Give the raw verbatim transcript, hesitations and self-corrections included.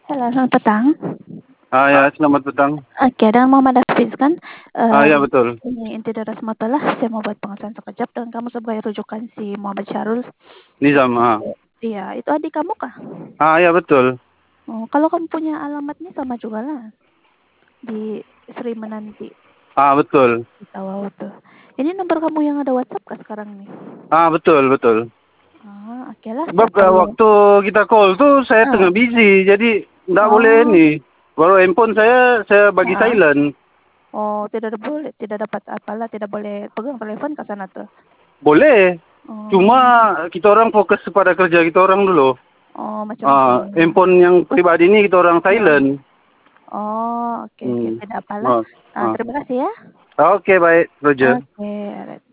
Halo, selamat petang. Ah, ya, selamat petang. Oke, dengan Muhammad Hafiz kan? Ah, Eee, ya betul. ini inti dari Rahimatullah, saya mau buat pengesahan sekejap dan kamu sebagai rujukan si Muhammad Syahrul. Nizam, ah. Iya, itu adik kamu kah? Ah, ya betul. Oh, kalau kamu punya alamatnya sama juga lah. Di Sri Menanti. Ah, betul. Di Tawau tuh. Ini nomor kamu yang ada WhatsApp kah sekarang nih? Ah, betul, betul. Ah, oke lah, Sebab siapa uh, yang waktu kita call tuh saya Ah. tengah busy, jadi nggak boleh Oh. ini. Baru handphone saya, saya bagi Heeh. silent. Oh, tidak ada boleh, tidak dapat apalah, tidak boleh pegang telepon ke sana tuh. Boleh. Cuma Oh. kita orang fokus pada kerja kita orang dulu. Oh, macam Ah, itu. handphone yang pribadi ini kita orang Heeh. silent. Oh, oke oke, Hmm. tidak apalah. Oh, Ah, ah. terima kasih ya. Oke, baik, Roger. Oke, alright.